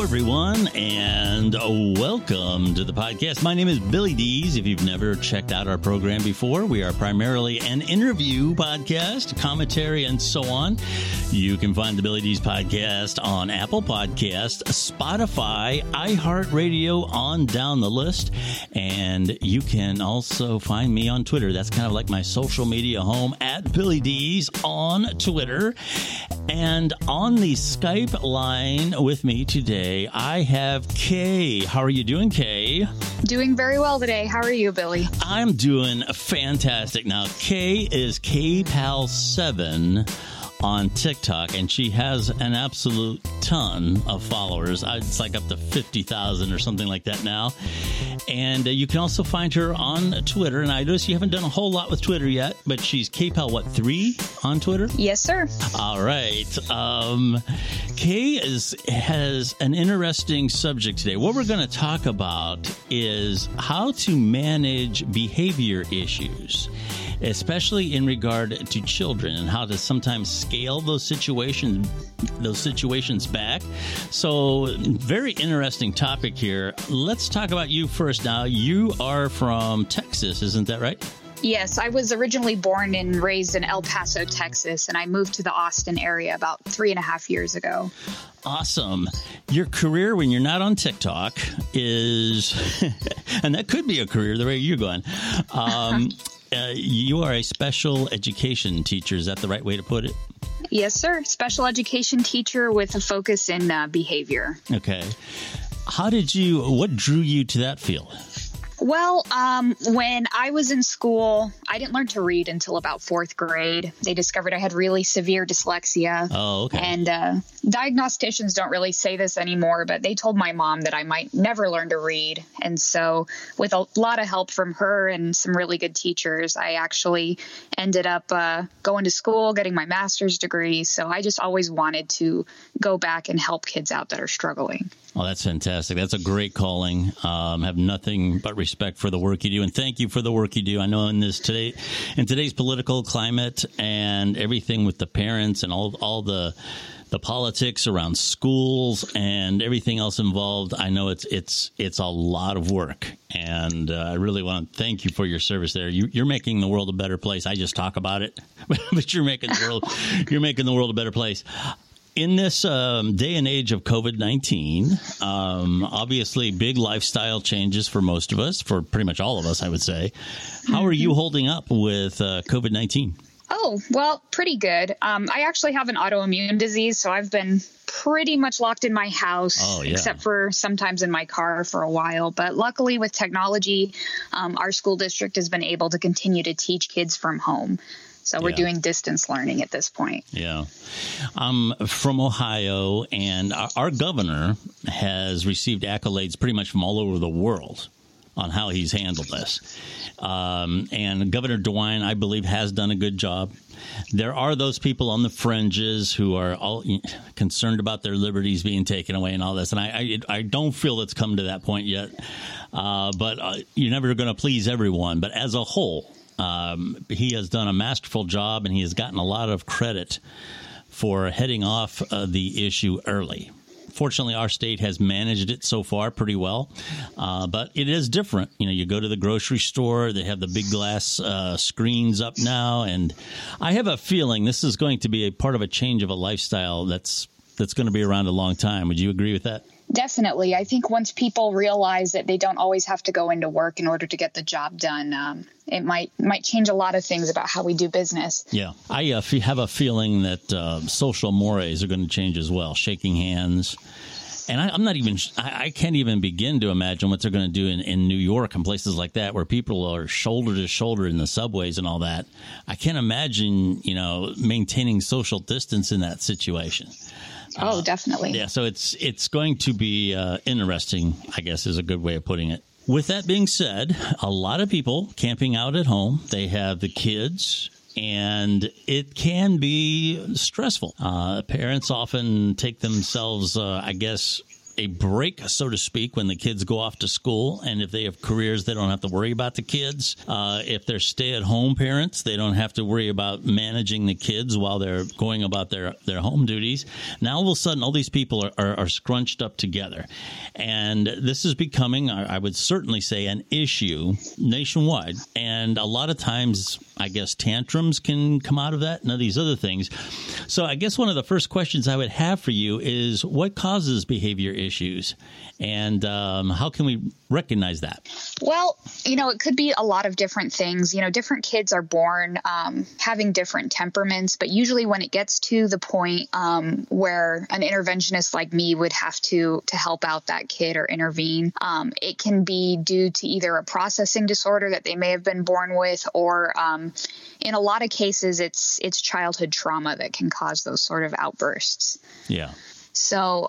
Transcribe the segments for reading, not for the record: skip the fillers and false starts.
everyone, and welcome to the podcast. My name is Billy Dees. If you've never checked out our program before, we are primarily an interview podcast, commentary, and so on. You can find the Billy Dees podcast on Apple Podcasts, Spotify, iHeartRadio, on down the list. And you can also find me on Twitter. That's kind of like my social media home, at Billy Dees on Twitter. And on the Skype line with me today, I have Kay. How are you doing, Kay? Doing very well today. How are you, Billy? I'm doing fantastic. Now, Kay is KPal7 on TikTok, and she has an absolute ton of followers. It's like up to 50,000 or something like that now. And you can also find her on Twitter. And I notice you haven't done a whole lot with Twitter yet, but she's KPal, 3 on Twitter? Yes, sir. All right. Kay has an interesting subject today. What we're going to talk about is how to manage behavior issues, especially in regard to children, and how to sometimes scale those situations back. So, very interesting topic here. Let's talk about you first. Now, you are from Texas, isn't that right? Yes, I was originally born and raised in El Paso, Texas, and I moved to the Austin area about 3.5 years ago. Awesome. Your career when you're not on TikTok is, and that could be a career the way you're going. You are a special education teacher. Is that the right way to put it? Yes, sir. Special education teacher with a focus in behavior. Okay. What drew you to that field? Well, when I was in school, I didn't learn to read until about 4th grade. They discovered I had really severe dyslexia. Oh, okay. And diagnosticians don't really say this anymore, but they told my mom that I might never learn to read. And so with a lot of help from her and some really good teachers, I actually ended up going to school, getting my master's degree. So I just always wanted to go back and help kids out that are struggling. Oh, that's fantastic. That's a great calling. Have nothing but respect for the work you do, and thank you for the work you do. I know in today's political climate and everything with the parents and all the politics around schools and everything else involved, I know it's a lot of work, and I really want to thank you for your service there. You're making the world a better place. I just talk about it, but you're making the world a better place. In this day and age of COVID-19, obviously big lifestyle changes for most of us, for pretty much all of us, I would say. How are you holding up with COVID-19? Oh, well, pretty good. I actually have an autoimmune disease, so I've been pretty much locked in my house, except for sometimes in my car for a while. But luckily with technology, our school district has been able to continue to teach kids from home. So we're doing distance learning at this point. Yeah. I'm from Ohio, and our governor has received accolades pretty much from all over the world on how he's handled this. And Governor DeWine, I believe, has done a good job. There are those people on the fringes who are all concerned about their liberties being taken away and all this. And I don't feel it's come to that point yet. But you're never going to please everyone. But as a whole, he has done a masterful job, and he has gotten a lot of credit for heading off the issue early. Fortunately, our state has managed it so far pretty well, but it is different. You go to the grocery store, they have the big glass screens up now, and I have a feeling this is going to be a part of a change of a lifestyle that's going to be around a long time. Would you agree with that? Definitely. I think once people realize that they don't always have to go into work in order to get the job done, it might change a lot of things about how we do business. Yeah. I have a feeling that social mores are going to change as well, shaking hands. And I can't even begin to imagine what they're going to do in New York and places like that where people are shoulder to shoulder in the subways and all that. I can't imagine, maintaining social distance in that situation. Oh, definitely. Yeah, so it's going to be interesting, I guess, is a good way of putting it. With that being said, a lot of people camping out at home, they have the kids, and it can be stressful. Parents often take themselves, a break, so to speak, when the kids go off to school. And if they have careers, they don't have to worry about the kids. If they're stay-at-home parents, they don't have to worry about managing the kids while they're going about their home duties. Now, all of a sudden, all these people are scrunched up together. And this is becoming, I would certainly say, an issue nationwide. And a lot of times, I guess, tantrums can come out of that and these other things. So I guess one of the first questions I would have for you is, what causes behavior issues? And how can we recognize that? Well, it could be a lot of different things. Different kids are born having different temperaments, but usually when it gets to the point where an interventionist like me would have to help out that kid or intervene, it can be due to either a processing disorder that they may have been born with, or in a lot of cases, it's childhood trauma that can cause those sort of outbursts. Yeah. So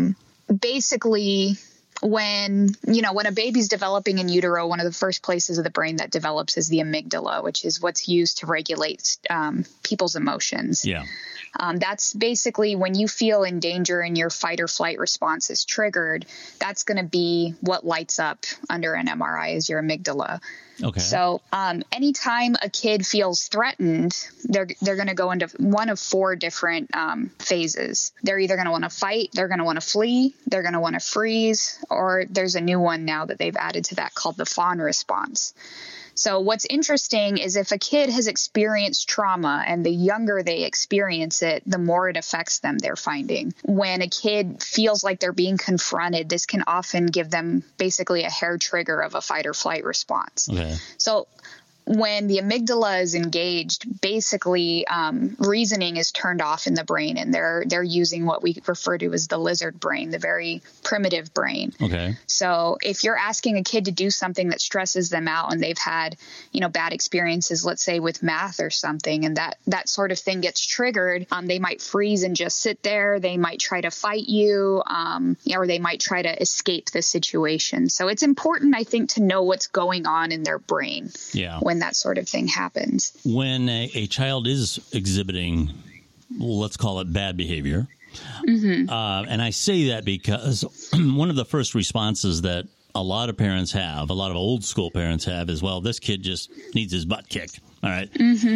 basically, when a baby's developing in utero, one of the first places of the brain that develops is the amygdala, which is what's used to regulate people's emotions. Yeah. That's basically when you feel in danger and your fight or flight response is triggered, that's going to be what lights up under an MRI is your amygdala. Okay. So anytime a kid feels threatened, they're going to go into one of four different phases. They're either going to want to fight, they're going to want to flee, they're going to want to freeze, or there's a new one now that they've added to that called the fawn response. So what's interesting is if a kid has experienced trauma, and the younger they experience it, the more it affects them, they're finding. When a kid feels like they're being confronted, this can often give them basically a hair trigger of a fight or flight response. Okay. So when the amygdala is engaged, basically reasoning is turned off in the brain, and they're using what we refer to as the lizard brain, the very primitive brain. Okay. So if you're asking a kid to do something that stresses them out, and they've had, bad experiences, let's say with math or something, and that sort of thing gets triggered, they might freeze and just sit there. They might try to fight you, or they might try to escape the situation. So it's important, I think, to know what's going on in their brain. Yeah. When that sort of thing happens. When a child is exhibiting, let's call it bad behavior, and I say that because one of the first responses that a lot of parents have, a lot of old school parents have, is, well, this kid just needs his butt kicked. All right.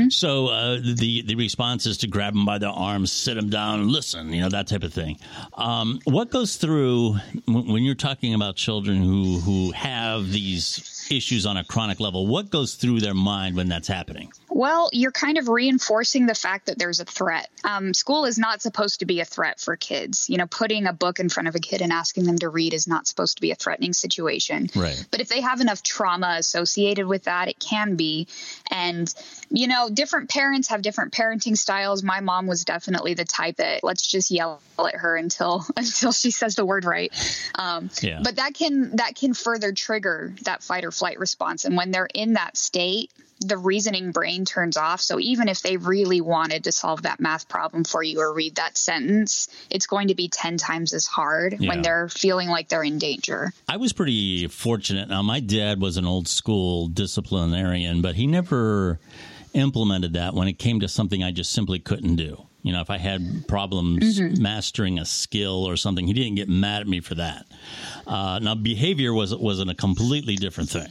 So the response is to grab them by their arms, sit them down, and listen, that type of thing. What goes through when you're talking about children who have these issues on a chronic level? What goes through their mind when that's happening? Well, you're kind of reinforcing the fact that there's a threat. School is not supposed to be a threat for kids. Putting a book in front of a kid and asking them to read is not supposed to be a threatening situation. Right. But if they have enough trauma associated with that, it can be. And, different parents have different parenting styles. My mom was definitely the type that let's just yell at her until she says the word right. But that can further trigger that fight or flight response. And when they're in that state, the reasoning brain turns off. So even if they really wanted to solve that math problem for you or read that sentence, it's going to be 10 times as hard when they're feeling like they're in danger. I was pretty fortunate. Now, my dad was an old school disciplinarian, but he never implemented that when it came to something I just simply couldn't do. If I had problems mastering a skill or something, he didn't get mad at me for that. Now, behavior was a completely different thing.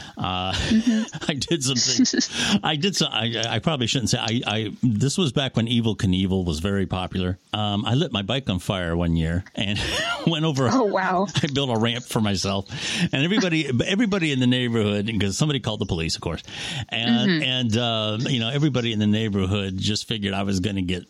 I did some things. I probably shouldn't say. This was back when Evel Knievel was very popular. I lit my bike on fire one year and went over. Oh, wow. I built a ramp for myself, and everybody in the neighborhood, because somebody called the police, of course, and everybody in the neighborhood just figured I was going to get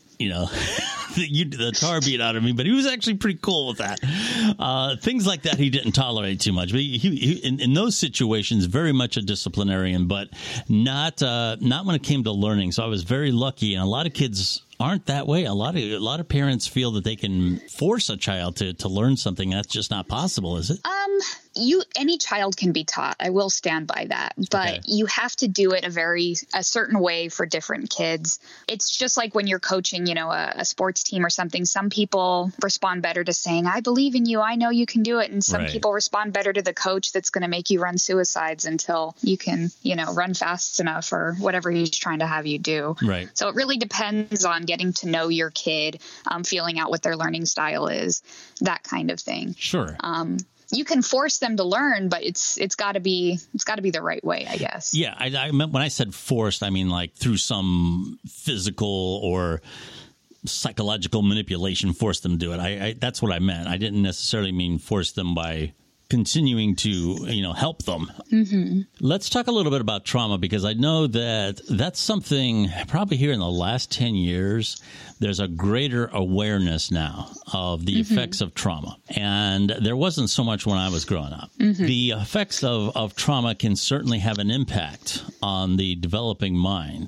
the tar beat out of me, but he was actually pretty cool with that. Things like that he didn't tolerate too much. But he in those situations, very much a disciplinarian, but not when it came to learning. So I was very lucky, and a lot of kids aren't that way. A lot of parents feel that they can force a child to learn something. That's just not possible, is it? any child can be taught. I will stand by that, but Okay. you have to do it a certain way for different kids. It's just like when you're coaching, a sports team or something. Some people respond better to saying, I believe in you, I know you can do it. And some Right. people respond better to the coach that's going to make you run suicides until you can, run fast enough or whatever he's trying to have you do. Right. So it really depends on getting to know your kid, feeling out what their learning style is, that kind of thing. Sure. You can force them to learn, but it's got to be the right way, I guess. Yeah, I meant when I said forced, I mean like through some physical or psychological manipulation, force them to do it. I that's what I meant. I didn't necessarily mean force them by continuing to, help them. Mm-hmm. Let's talk a little bit about trauma, because I know that that's something probably here in the last 10 years, there's a greater awareness now of the effects of trauma. And there wasn't so much when I was growing up. The effects of trauma can certainly have an impact on the developing mind.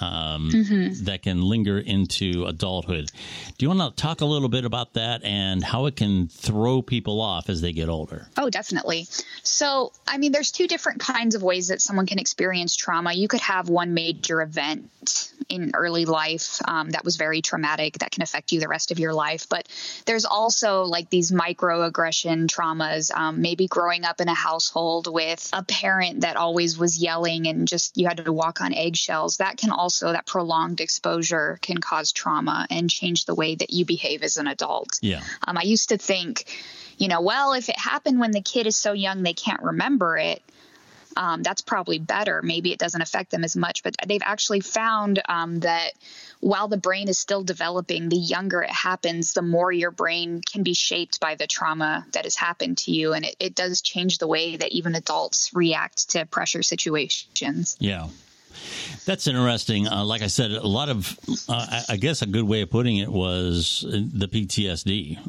That can linger into adulthood. Do you want to talk a little bit about that and how it can throw people off as they get older? Oh, definitely. So, there's two different kinds of ways that someone can experience trauma. You could have one major event in early life that was very traumatic that can affect you the rest of your life. But there's also like these microaggression traumas, maybe growing up in a household with a parent that always was yelling and just you had to walk on eggshells. That prolonged exposure can cause trauma and change the way that you behave as an adult. Yeah. I used to think, if it happened when the kid is so young they can't remember it, that's probably better. Maybe it doesn't affect them as much, but they've actually found that while the brain is still developing, the younger it happens, the more your brain can be shaped by the trauma that has happened to you. And it does change the way that even adults react to pressure situations. Yeah. That's interesting. Like I said, a lot of, I guess a good way of putting it was the PTSD.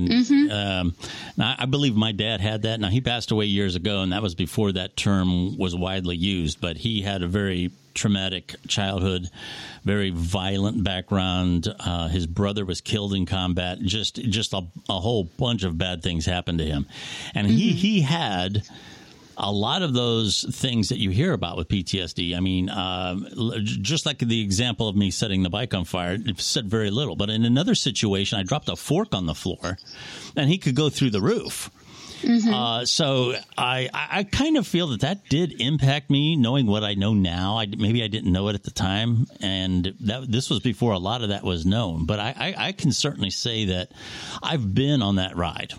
Now, I believe my dad had that. Now, he passed away years ago, and that was before that term was widely used. But he had a very traumatic childhood, very violent background. His brother was killed in combat. Just a whole bunch of bad things happened to him. And he had a lot of those things that you hear about with PTSD. Just like the example of me setting the bike on fire, it said very little. But in another situation, I dropped a fork on the floor, and he could go through the roof. So I kind of feel that did impact me, knowing what I know now. Maybe I didn't know it at the time, and this was before a lot of that was known. But I can certainly say that I've been on that ride.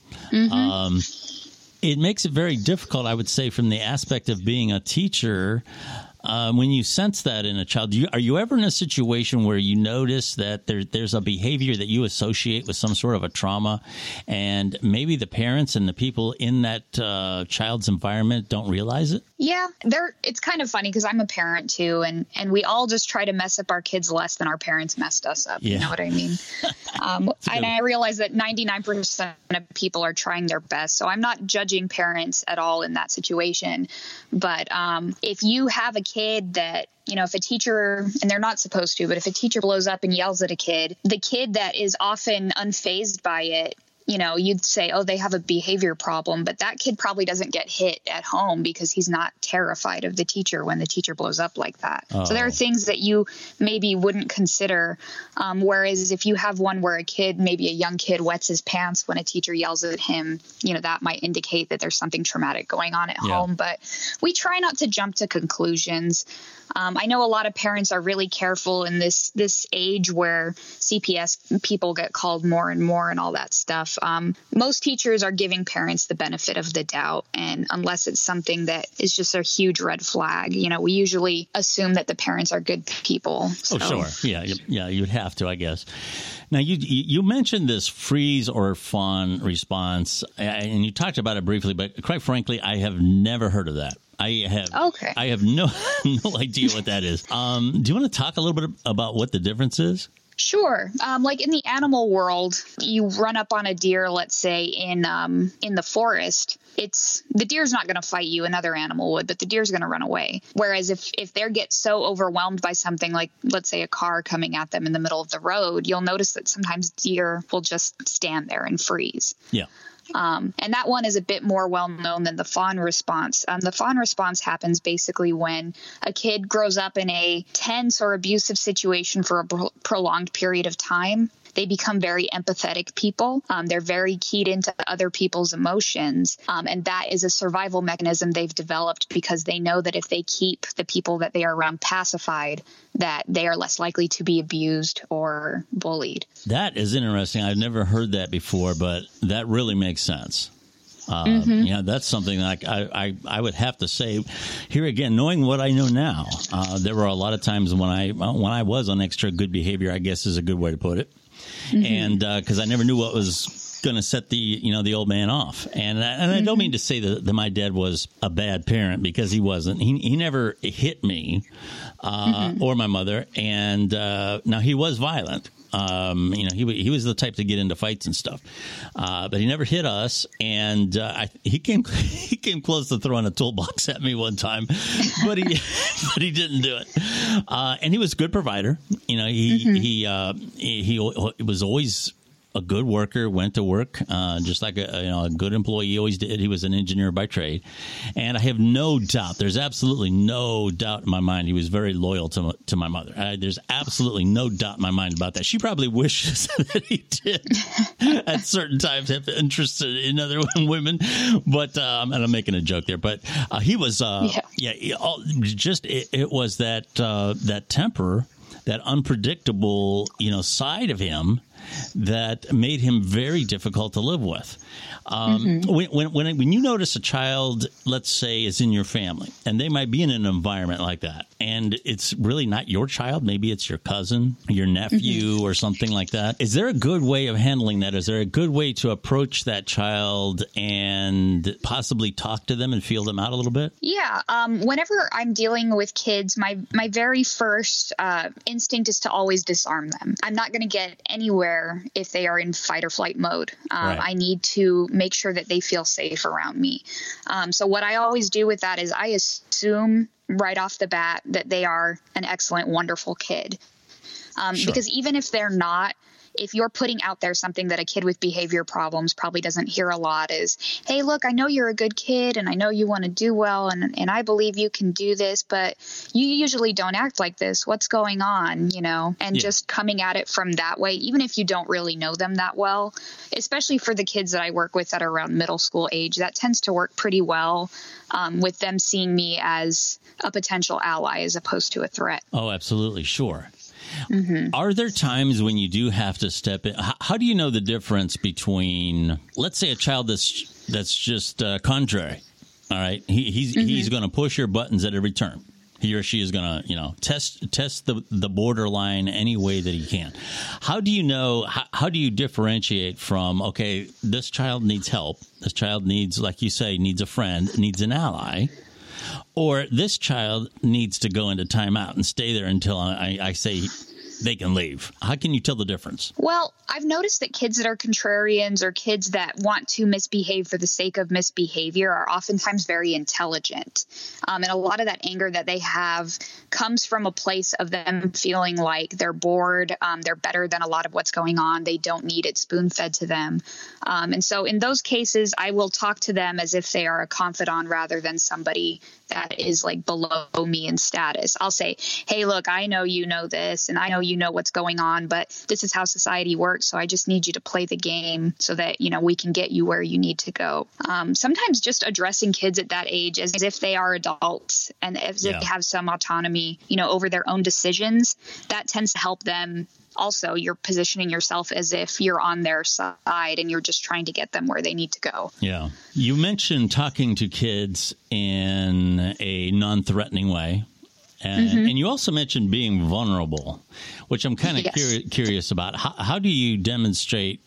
It makes it very difficult, I would say, from the aspect of being a teacher. When you sense that in a child, are you ever in a situation where you notice that there's a behavior that you associate with some sort of a trauma, and maybe the parents and the people in that child's environment don't realize it? Yeah, it's kind of funny because I'm a parent too, and we all just try to mess up our kids less than our parents messed us up. Yeah. You know what I mean? And I realize that 99% of people are trying their best. So I'm not judging parents at all in that situation. But if you have a kid that, if a teacher, and they're not supposed to, but if a teacher blows up and yells at a kid, the kid that is often unfazed by it, you'd say, oh, they have a behavior problem, but that kid probably doesn't get hit at home because he's not terrified of the teacher when the teacher blows up like that. Oh. So there are things that you maybe wouldn't consider. Whereas if you have one where a kid, maybe a young kid, wets his pants when a teacher yells at him, that might indicate that there's something traumatic going on at home. But we try not to jump to conclusions. I know a lot of parents are really careful in this age where CPS people get called more and more and all that stuff. Most teachers are giving parents the benefit of the doubt. And unless it's something that is just a huge red flag, we usually assume that the parents are good people. So. Oh, sure. Yeah, you'd have to, I guess. Now, you mentioned this freeze or fawn response, and you talked about it briefly, but quite frankly, I have never heard of that. I have no idea what that is. Do you want to talk a little bit about what the difference is? Sure. Like in the animal world, you run up on a deer, let's say in the forest, the deer's not going to fight you, another animal would, but the deer's going to run away. Whereas if they get so overwhelmed by something like, let's say, a car coming at them in the middle of the road, you'll notice that sometimes deer will just stand there and freeze. Yeah. And that one is a bit more well known than the fawn response. The fawn response happens basically when a kid grows up in a tense or abusive situation for a prolonged period of time. They become very empathetic people. They're very keyed into other people's emotions. And that is a survival mechanism they've developed because they know that if they keep the people that they are around pacified, that they are less likely to be abused or bullied. That is interesting. I've never heard that before, but that really makes sense. Yeah, that's something that I would have to say here again, knowing what I know now. There were a lot of times when I was on extra good behavior, I guess is a good way to put it. And because I never knew what was going to set the old man off. And I don't mean to say that my dad was a bad parent, because he wasn't. He never hit me or my mother. And now he was violent. He was the type to get into fights and stuff, but he never hit us. And he came close to throwing a toolbox at me one time, but he didn't do it. And he was a good provider. He was always a good worker, went to work, just like a good employee. He always did. He was an engineer by trade. And I have no doubt, there's absolutely no doubt in my mind, he was very loyal to my mother. There's absolutely no doubt in my mind about that. She probably wishes that he did at certain times have interest in other women. But I'm making a joke there. But he was, it was that temper, that unpredictable, side of him that made him very difficult to live with. When you notice a child, let's say, is in your family, and they might be in an environment like that, and it's really not your child, maybe it's your cousin, your nephew, or something like that. Is there a good way of handling that? Is there a good way to approach that child and possibly talk to them and feel them out a little bit? Yeah. Whenever I'm dealing with kids, my very first instinct is to always disarm them. I'm not going to get anywhere if they are in fight or flight mode. Right. I need to make sure that they feel safe around me. So what I always do with that is I assume right off the bat that they are an excellent, wonderful kid. Sure. Because even if they're not, if you're putting out there something that a kid with behavior problems probably doesn't hear a lot is, hey, look, I know you're a good kid and I know you want to do well and I believe you can do this, but you usually don't act like this. What's going on, and just coming at it from that way, even if you don't really know them that well, especially for the kids that I work with that are around middle school age, that tends to work pretty well with them seeing me as a potential ally as opposed to a threat. Oh, absolutely. Sure. Are there times when you do have to step in? How do you know the difference between, let's say, a child that's just contrary? All right, he's going to push your buttons at every turn. He or she is going to, test the borderline any way that he can. How do you know? How do you differentiate from, okay, this child needs help. This child needs, like you say, needs a friend, needs an ally. Or this child needs to go into timeout and stay there until I say they can leave. How can you tell the difference? Well, I've noticed that kids that are contrarians or kids that want to misbehave for the sake of misbehavior are oftentimes very intelligent. And a lot of that anger that they have comes from a place of them feeling like they're bored. They're better than a lot of what's going on. They don't need it spoon-fed to them. And so in those cases, I will talk to them as if they are a confidant rather than somebody that is like below me in status. I'll say, hey, look, I know you know this and I know you know what's going on, but this is how society works. So I just need you to play the game so that, we can get you where you need to go. Sometimes just addressing kids at that age as if they are adults and as if they have some autonomy, over their own decisions, that tends to help them. Also, you're positioning yourself as if you're on their side and you're just trying to get them where they need to go. Yeah. You mentioned talking to kids in a non-threatening way. And you also mentioned being vulnerable, which I'm kind of curious about. How do you demonstrate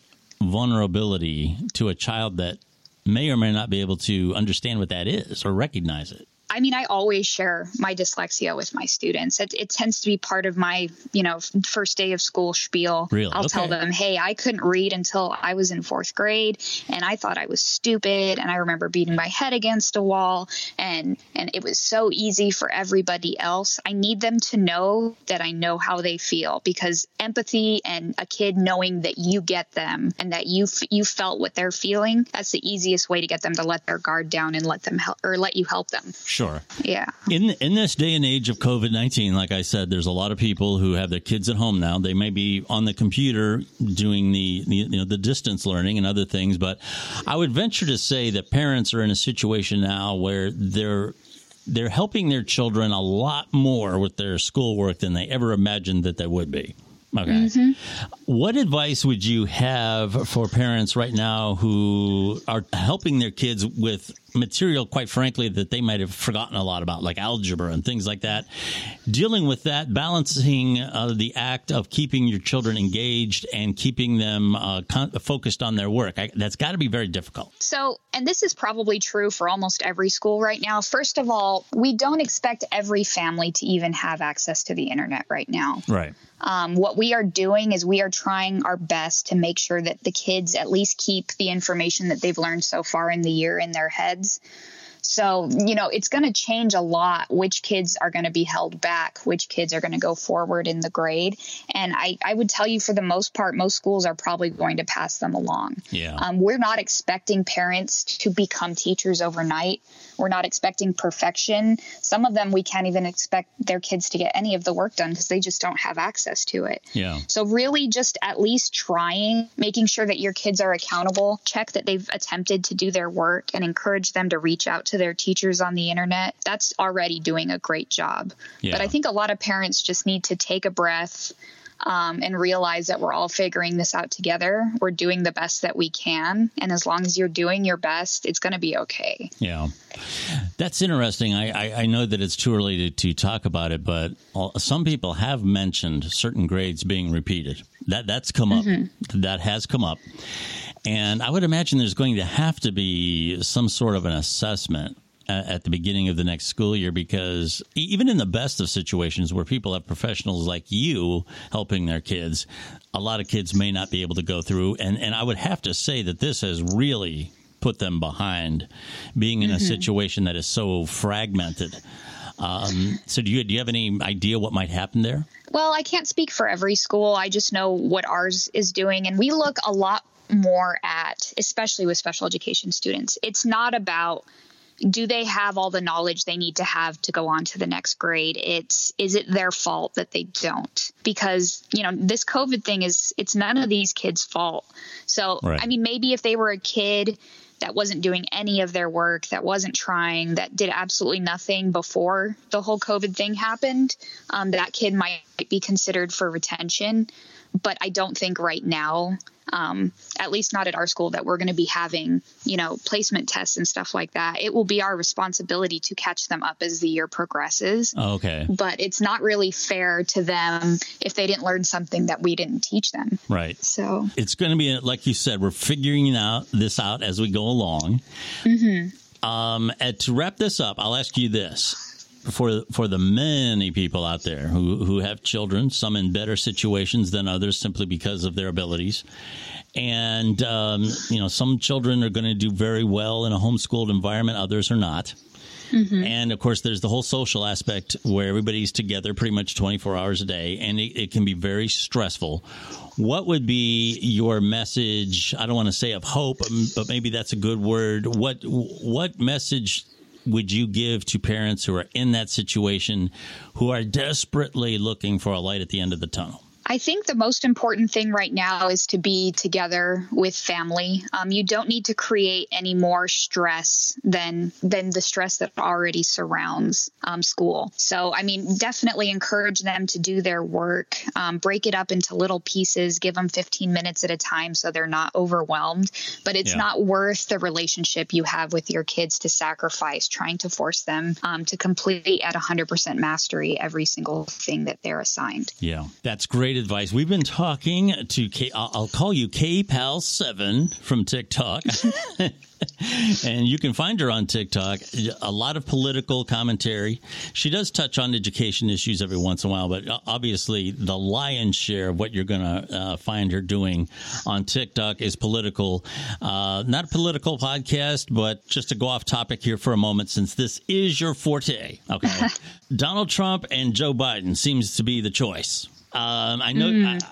vulnerability to a child that may or may not be able to understand what that is or recognize it? I mean, I always share my dyslexia with my students. It tends to be part of my, first day of school spiel. Really? I'll tell them, hey, I couldn't read until I was in 4th grade, and I thought I was stupid. And I remember beating my head against a wall, and it was so easy for everybody else. I need them to know that I know how they feel, because empathy and a kid knowing that you get them and that you felt what they're feeling, that's the easiest way to get them to let their guard down and let you help them. Sure. Yeah. In this day and age of COVID-19, like I said, there's a lot of people who have their kids at home now. They may be on the computer doing the distance learning and other things, but I would venture to say that parents are in a situation now where they're helping their children a lot more with their schoolwork than they ever imagined that they would be. Okay. Mm-hmm. What advice would you have for parents right now who are helping their kids with material, quite frankly, that they might have forgotten a lot about, like algebra and things like that? Dealing with that, balancing the act of keeping your children engaged and keeping them focused on their work. That's got to be very difficult. So, and this is probably true for almost every school right now. First of all, we don't expect every family to even have access to the internet right now. Right. What we are doing is we are trying our best to make sure that the kids at least keep the information that they've learned so far in the year in their heads. So, it's going to change a lot which kids are going to be held back, which kids are going to go forward in the grade. And I would tell you, for the most part, most schools are probably going to pass them along. Yeah. We're not expecting parents to become teachers overnight. We're not expecting perfection. Some of them, we can't even expect their kids to get any of the work done because they just don't have access to it. Yeah. So really just at least trying, making sure that your kids are accountable, check that they've attempted to do their work, and encourage them to reach out to their teachers on the internet. That's already doing a great job. Yeah. But I think a lot of parents just need to take a breath and realize that we're all figuring this out together. We're doing the best that we can. And as long as you're doing your best, it's going to be okay. Yeah. That's interesting. I know that it's too early to talk about it, but some people have mentioned certain grades being repeated. That's come up. That has come up. And I would imagine there's going to have to be some sort of an assessment at the beginning of the next school year, because even in the best of situations where people have professionals like you helping their kids, a lot of kids may not be able to go through. And I would have to say that this has really put them behind, being in a situation that is so fragmented. So do you have any idea what might happen there? Well, I can't speak for every school. I just know what ours is doing. And we look a lot more at, especially with special education students, it's not about, do they have all the knowledge they need to have to go on to the next grade? Is it their fault that they don't? Because, this COVID thing it's none of these kids' fault. So, right. I mean, maybe if they were a kid that wasn't doing any of their work, that wasn't trying, that did absolutely nothing before the whole COVID thing happened, that kid might be considered for retention. But I don't think right now, at least not at our school, that we're going to be having, placement tests and stuff like that. It will be our responsibility to catch them up as the year progresses. Okay. But it's not really fair to them if they didn't learn something that we didn't teach them. Right. So it's going to be, like you said, we're figuring this out as we go along. And to wrap this up, I'll ask you this. For the many people out there who have children, some in better situations than others simply because of their abilities. And, some children are going to do very well in a homeschooled environment. Others are not. And, of course, there's the whole social aspect where everybody's together pretty much 24 hours a day, and it can be very stressful. What would be your message? I don't want to say of hope, but maybe that's a good word. What message would you give to parents who are in that situation, who are desperately looking for a light at the end of the tunnel? I think the most important thing right now is to be together with family. You don't need to create any more stress than the stress that already surrounds school. So, I mean, definitely encourage them to do their work, break it up into little pieces, give them 15 minutes at a time so they're not overwhelmed. But it's not worth the relationship you have with your kids to sacrifice trying to force them to complete at 100% mastery every single thing that they're assigned. Yeah, that's great great advice. We've been talking to I'll call you KPal7 from TikTok. And you can find her on TikTok. A lot of political commentary. She does touch on education issues every once in a while, but obviously the lion's share of what you're going to find her doing on TikTok is political. Not a political podcast, but just to go off topic here for a moment, since this is your forte. Okay. Donald Trump and Joe Biden seems to be the choice. I know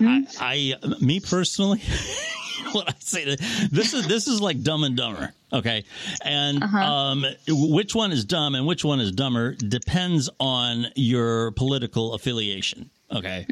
me personally, what I say, this is like Dumb and Dumber. Okay. And which one is dumb and which one is dumber depends on your political affiliation. Okay.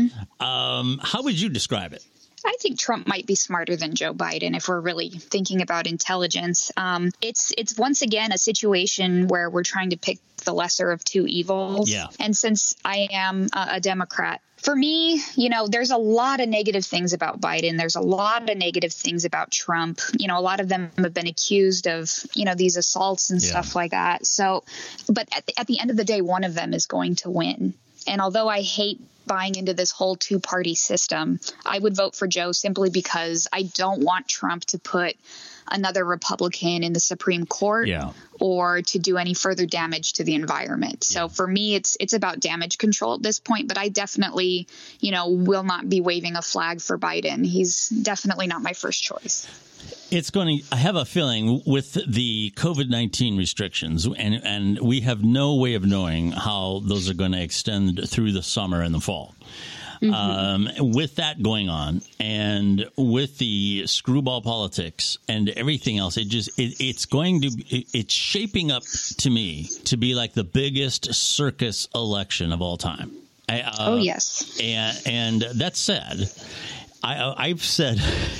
How would you describe it? I think Trump might be smarter than Joe Biden if we're really thinking about intelligence. It's once again a situation where we're trying to pick the lesser of two evils. Yeah. And since I am a Democrat, for me, there's a lot of negative things about Biden. There's a lot of negative things about Trump. A lot of them have been accused of, these assaults and stuff like that. So, but at the end of the day, one of them is going to win. And although I hate buying into this whole two-party system, I would vote for Joe simply because I don't want Trump to put another Republican in the Supreme Court or to do any further damage to the environment. So for me, it's about damage control at this point. But I definitely, will not be waving a flag for Biden. He's definitely not my first choice. I have a feeling with the COVID-19 restrictions, and we have no way of knowing how those are going to extend through the summer and the fall. With that going on, and with the screwball politics and everything else, it's shaping up to me to be like the biggest circus election of all time. Oh, yes. And that said, I've said,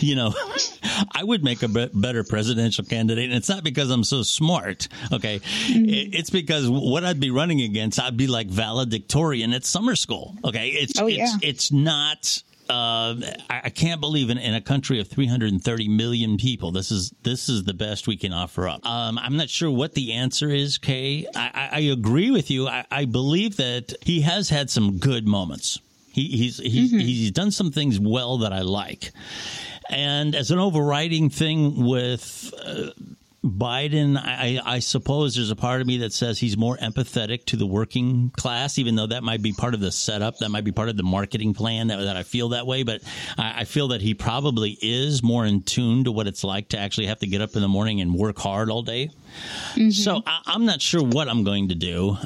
I would make a better presidential candidate. And it's not because I'm so smart. Okay. It's because what I'd be running against, I'd be like valedictorian at summer school. Okay. It's not. I can't believe in a country of 330 million people, this is the best we can offer up. I'm not sure what the answer is, Kay. I agree with you. I believe that he has had some good moments. He's done some things well that I like. And as an overriding thing with Biden, I suppose there's a part of me that says he's more empathetic to the working class, even though that might be part of the setup. That might be part of the marketing plan that I feel that way. But I feel that he probably is more in tune to what it's like to actually have to get up in the morning and work hard all day. So I'm not sure what I'm going to do.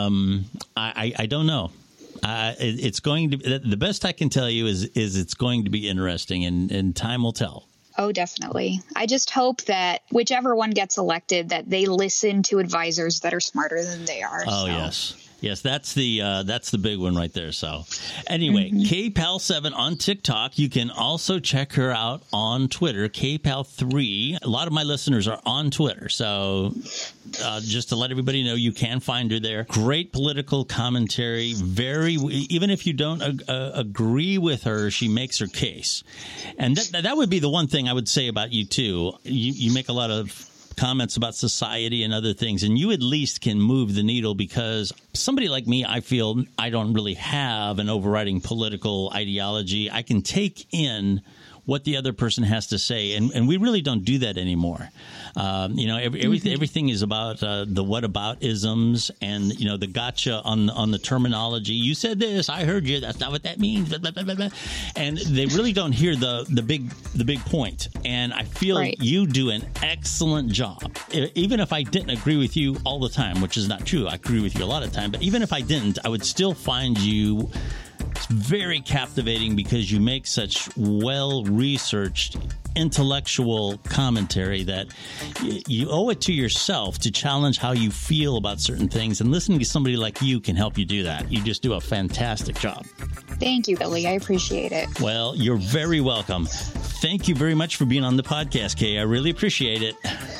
I don't know. It's going to be, the best I can tell you is it's going to be interesting, and time will tell. Oh, definitely. I just hope that whichever one gets elected, that they listen to advisors that are smarter than they are. Oh, yes. Yes, that's the big one right there. So anyway, KPal7 on TikTok. You can also check her out on Twitter, KPal3. A lot of my listeners are on Twitter. So just to let everybody know, you can find her there. Great political commentary. Even if you don't agree with her, she makes her case. And that would be the one thing I would say about you, too. You make a lot of comments about society and other things, and you at least can move the needle, because somebody like me, I feel I don't really have an overriding political ideology. I can take in what the other person has to say, and we really don't do that anymore. Everything is about the whataboutisms and the gotcha on the terminology. You said this, I heard you. That's not what that means. Blah, blah, blah, blah, blah. And they really don't hear the big point. And I feel you do an excellent job. Even if I didn't agree with you all the time, which is not true, I agree with you a lot of the time. But even if I didn't, I would still find you very captivating, because you make such well-researched intellectual commentary that you owe it to yourself to challenge how you feel about certain things, and listening to somebody like you can help you do that. You just do a fantastic job. Thank you, Billy. I appreciate it. Well, you're very welcome. Thank you very much for being on the podcast, Kay. I really appreciate it.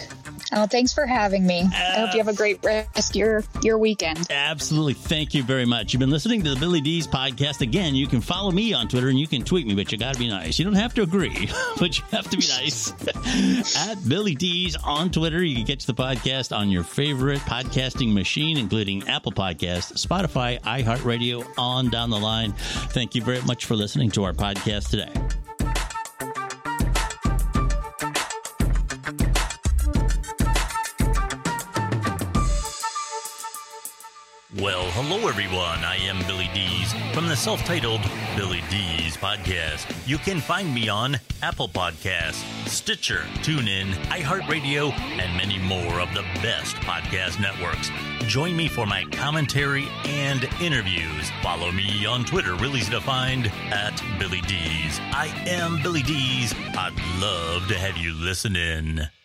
Oh, thanks for having me. I hope you have a great rest of your weekend. Absolutely. Thank you very much. You've been listening to the Billy D's podcast. Again, you can follow me on Twitter and you can tweet me, but you got to be nice. You don't have to agree, but you have to be nice. At Billy D's on Twitter. You can catch the podcast on your favorite podcasting machine, including Apple Podcasts, Spotify, iHeartRadio, on down the line. Thank you very much for listening to our podcast today. Well, hello, everyone. I am Billy D's from the self-titled Billy D's podcast. You can find me on Apple Podcasts, Stitcher, TuneIn, iHeartRadio, and many more of the best podcast networks. Join me for my commentary and interviews. Follow me on Twitter, real easy to find, at Billy D's. I am Billy D's. I'd love to have you listen in.